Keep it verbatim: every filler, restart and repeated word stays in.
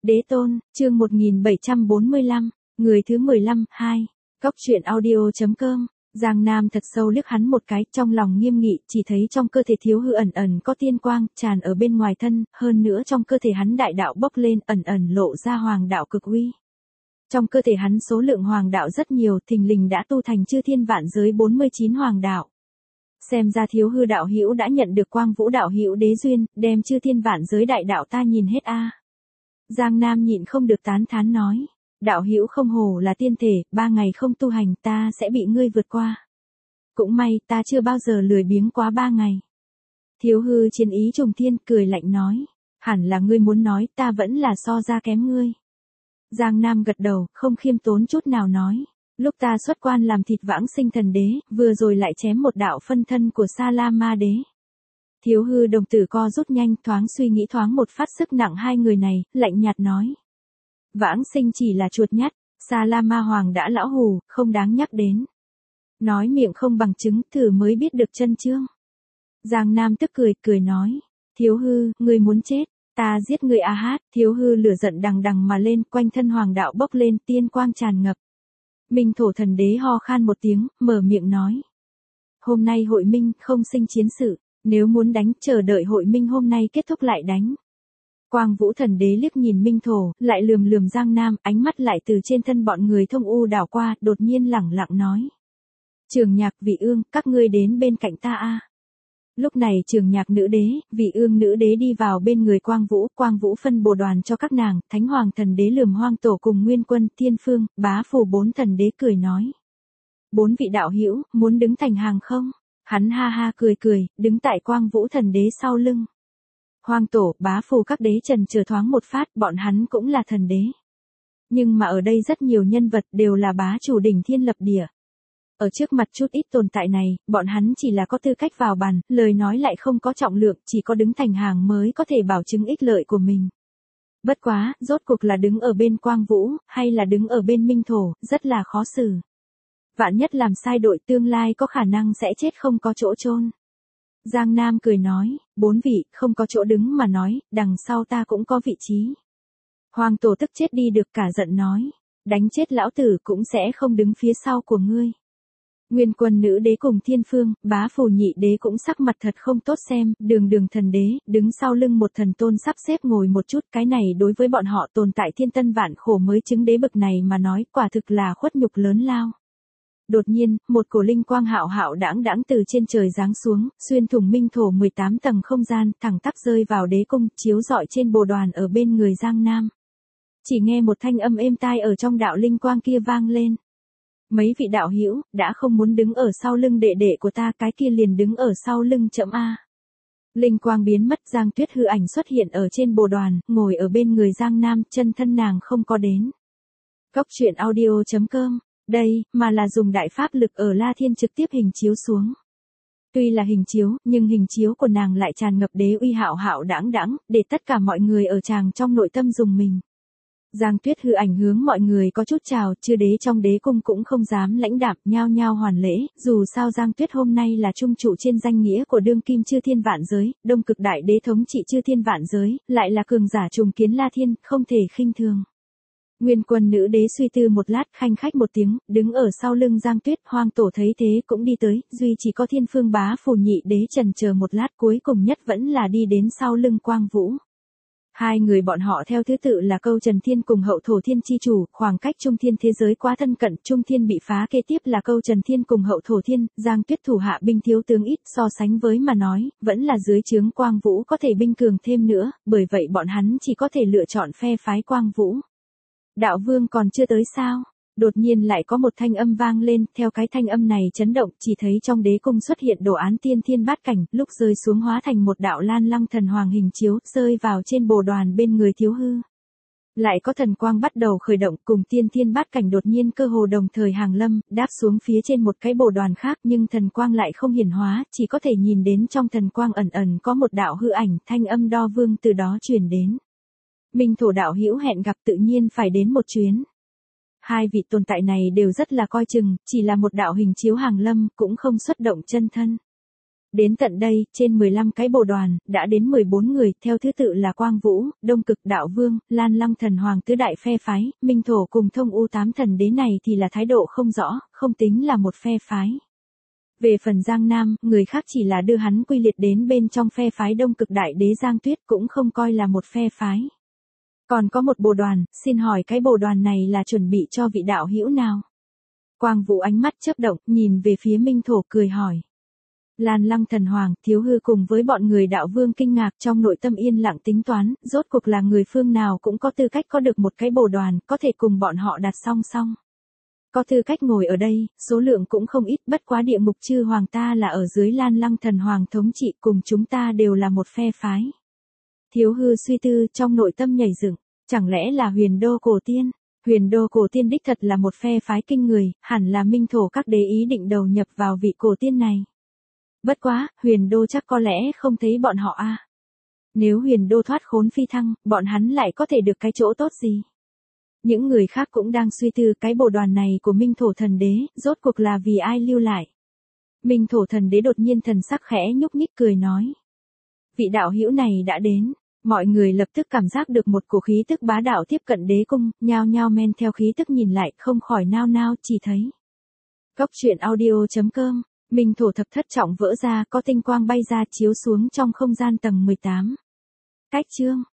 Đế tôn, chương một nghìn bảy trăm bốn mươi lăm, người thứ mười lăm, hai. Cóc truyện audio.com. Giang Nam thật sâu liếc hắn một cái, trong lòng nghiêm nghị, chỉ thấy trong cơ thể Thiếu Hư ẩn ẩn có tiên quang tràn ở bên ngoài thân, hơn nữa trong cơ thể hắn đại đạo bốc lên, ẩn ẩn lộ ra hoàng đạo cực uy. Trong cơ thể hắn số lượng hoàng đạo rất nhiều, thình lình đã tu thành chư thiên vạn giới bốn mươi chín hoàng đạo. Xem ra Thiếu Hư đạo hữu đã nhận được Quang Vũ đạo hữu đế duyên, đem chư thiên vạn giới đại đạo ta nhìn hết a. Giang Nam nhịn không được tán thán nói, đạo hữu không hổ là tiên thể, ba ngày không tu hành ta sẽ bị ngươi vượt qua. Cũng may ta chưa bao giờ lười biếng quá ba ngày. Thiếu Hư chiến ý trùng thiên cười lạnh nói, hẳn là ngươi muốn nói ta vẫn là so ra kém ngươi. Giang Nam gật đầu, không khiêm tốn chút nào nói, lúc ta xuất quan làm thịt vãng sinh thần đế, vừa rồi lại chém một đạo phân thân của Sa La Ma đế. Thiếu Hư đồng tử co rút nhanh, thoáng suy nghĩ thoáng một phát sức nặng hai người này, lạnh nhạt nói. Vãng sinh chỉ là chuột nhắt, Sa La Ma Hoàng đã lão hù, không đáng nhắc đến. Nói miệng không bằng chứng, thử mới biết được chân chương. Giang Nam tức cười, cười nói, Thiếu Hư, ngươi muốn chết, ta giết ngươi a hát. Thiếu Hư lửa giận đằng đằng mà lên, quanh thân hoàng đạo bốc lên, tiên quang tràn ngập. Minh Thổ thần đế ho khan một tiếng, mở miệng nói. Hôm nay hội minh, không sinh chiến sự. Nếu muốn đánh, chờ đợi hội minh hôm nay kết thúc lại đánh. Quang Vũ thần đế liếc nhìn Minh Thổ, lại lườm lườm Giang Nam, ánh mắt lại từ trên thân bọn người thông u đảo qua, đột nhiên lẳng lặng nói. Trường Nhạc, Vị Ương, các ngươi đến bên cạnh ta a. Lúc này Trường Nhạc nữ đế, Vị Ương nữ đế đi vào bên người Quang Vũ, Quang Vũ phân bồ đoàn cho các nàng, Thánh Hoàng thần đế lườm Hoang Tổ cùng Nguyên Quân, Thiên Phương, Bá Phù bốn thần đế cười nói. Bốn vị đạo hữu muốn đứng thành hàng không? Hắn ha ha cười cười, đứng tại Quang Vũ thần đế sau lưng. Hoang Tổ, Bá Phù các đế trần chờ thoáng một phát, bọn hắn cũng là thần đế. Nhưng mà ở đây rất nhiều nhân vật đều là bá chủ đỉnh thiên lập địa. Ở trước mặt chút ít tồn tại này, bọn hắn chỉ là có tư cách vào bàn, lời nói lại không có trọng lượng, chỉ có đứng thành hàng mới có thể bảo chứng ích lợi của mình. Bất quá, rốt cuộc là đứng ở bên Quang Vũ, hay là đứng ở bên Minh Thổ, rất là khó xử. Vạn nhất làm sai đội tương lai có khả năng sẽ chết không có chỗ chôn. Giang Nam cười nói, bốn vị, không có chỗ đứng mà nói, đằng sau ta cũng có vị trí. Hoàng Tổ tức chết đi được cả giận nói, đánh chết lão tử cũng sẽ không đứng phía sau của ngươi. Nguyên Quân nữ đế cùng Thiên Phương, Bá Phù nhị đế cũng sắc mặt thật không tốt xem, đường đường thần đế, đứng sau lưng một thần tôn sắp xếp ngồi một chút, cái này đối với bọn họ tồn tại thiên tân vạn khổ mới chứng đế bực này mà nói, quả thực là khuất nhục lớn lao. Đột nhiên, một cổ linh quang hạo hạo đãng đãng từ trên trời giáng xuống, xuyên thủng Minh Thổ mười tám tầng không gian, thẳng tắp rơi vào đế cung, chiếu rọi trên bồ đoàn ở bên người Giang Nam. Chỉ nghe một thanh âm êm tai ở trong đạo linh quang kia vang lên. Mấy vị đạo hữu đã không muốn đứng ở sau lưng đệ đệ của ta, cái kia liền đứng ở sau lưng chậm a. Linh quang biến mất, Giang Tuyết hư ảnh xuất hiện ở trên bồ đoàn, ngồi ở bên người Giang Nam, chân thân nàng không có đến. Cóc truyện audio.com. Đây, mà là dùng đại pháp lực ở La Thiên trực tiếp hình chiếu xuống. Tuy là hình chiếu, nhưng hình chiếu của nàng lại tràn ngập đế uy hạo hạo đãng đãng, để tất cả mọi người ở tràng trong nội tâm dùng mình. Giang Tuyết hư ảnh hướng mọi người có chút chào, chư đế trong đế cung cũng không dám lãnh đạm, nhao nhao hoàn lễ, dù sao Giang Tuyết hôm nay là trung trụ trên danh nghĩa của đương kim chư thiên vạn giới, đông cực đại đế thống trị chư thiên vạn giới, lại là cường giả trùng kiến La Thiên, không thể khinh thường. Nguyên Quân nữ đế suy tư một lát, khanh khách một tiếng, đứng ở sau lưng Giang Tuyết. Hoang Tổ thấy thế cũng đi tới, duy chỉ có Thiên Phương Bá Phù nhị đế trần chờ một lát, cuối cùng nhất vẫn là đi đến sau lưng Quang Vũ. Hai người bọn họ theo thứ tự là Câu Trần Thiên cùng Hậu Thổ Thiên chi chủ, khoảng cách Trung Thiên thế giới quá thân cận, Trung Thiên bị phá, kế tiếp là Câu Trần Thiên cùng Hậu Thổ Thiên. Giang Tuyết thủ hạ binh thiếu tướng ít, so sánh với mà nói, vẫn là dưới trướng Quang Vũ có thể binh cường thêm nữa, bởi vậy bọn hắn chỉ có thể lựa chọn phe phái Quang Vũ. Đạo Vương còn chưa tới sao? Đột nhiên lại có một thanh âm vang lên, theo cái thanh âm này chấn động, chỉ thấy trong đế cung xuất hiện đồ án tiên thiên bát cảnh, lúc rơi xuống hóa thành một đạo lan lăng thần hoàng hình chiếu, rơi vào trên bồ đoàn bên người Thiếu Hư. Lại có thần quang bắt đầu khởi động, cùng tiên thiên bát cảnh đột nhiên cơ hồ đồng thời hàng lâm, đáp xuống phía trên một cái bồ đoàn khác, nhưng thần quang lại không hiển hóa, chỉ có thể nhìn đến trong thần quang ẩn ẩn có một đạo hư ảnh, thanh âm Đo Vương từ đó truyền đến. Minh Thổ đạo hữu hẹn gặp tự nhiên phải đến một chuyến. Hai vị tồn tại này đều rất là coi chừng, chỉ là một đạo hình chiếu hàng lâm, cũng không xuất động chân thân. Đến tận đây, trên mười lăm cái bồ đoàn, đã đến mười bốn người, theo thứ tự là Quang Vũ, Đông Cực Đạo Vương, Lan Lăng Thần Hoàng tứ đại phe phái, Minh Thổ cùng Thông U tám thần đế này thì là thái độ không rõ, không tính là một phe phái. Về phần Giang Nam, người khác chỉ là đưa hắn quy liệt đến bên trong phe phái Đông Cực Đại Đế Giang Tuyết cũng không coi là một phe phái. Còn có một bồ đoàn, xin hỏi cái bồ đoàn này là chuẩn bị cho vị đạo hữu nào? Quang Vũ ánh mắt chớp động, nhìn về phía Minh Thổ cười hỏi. Lan Lăng Thần Hoàng, Thiếu Hư cùng với bọn người đạo vương kinh ngạc trong nội tâm yên lặng tính toán, rốt cuộc là người phương nào cũng có tư cách có được một cái bồ đoàn, có thể cùng bọn họ đặt song song. Có tư cách ngồi ở đây, số lượng cũng không ít, bất quá địa ngục chư hoàng ta là ở dưới Lan Lăng Thần Hoàng thống trị, cùng chúng ta đều là một phe phái. Thiếu Hư suy tư trong nội tâm nhảy dựng, chẳng lẽ là Huyền Đô Cổ Tiên? Huyền Đô Cổ Tiên đích thật là một phe phái kinh người, hẳn là Minh Thổ các đế ý định đầu nhập vào vị cổ tiên này. Bất quá, Huyền Đô chắc có lẽ không thấy bọn họ a. À. Nếu Huyền Đô thoát khốn phi thăng, bọn hắn lại có thể được cái chỗ tốt gì? Những người khác cũng đang suy tư cái bồ đoàn này của Minh Thổ Thần Đế, rốt cuộc là vì ai lưu lại. Minh Thổ Thần Đế đột nhiên thần sắc khẽ nhúc nhích cười nói. Vị đạo hữu này đã đến, mọi người lập tức cảm giác được một cổ khí tức bá đạo tiếp cận đế cung, nhao nhao men theo khí tức nhìn lại không khỏi nao nao chỉ thấy. Cốc truyện audio chấm com, Minh Thổ thập thất trọng vỡ ra có tinh quang bay ra chiếu xuống trong không gian tầng mười tám. Cách chương.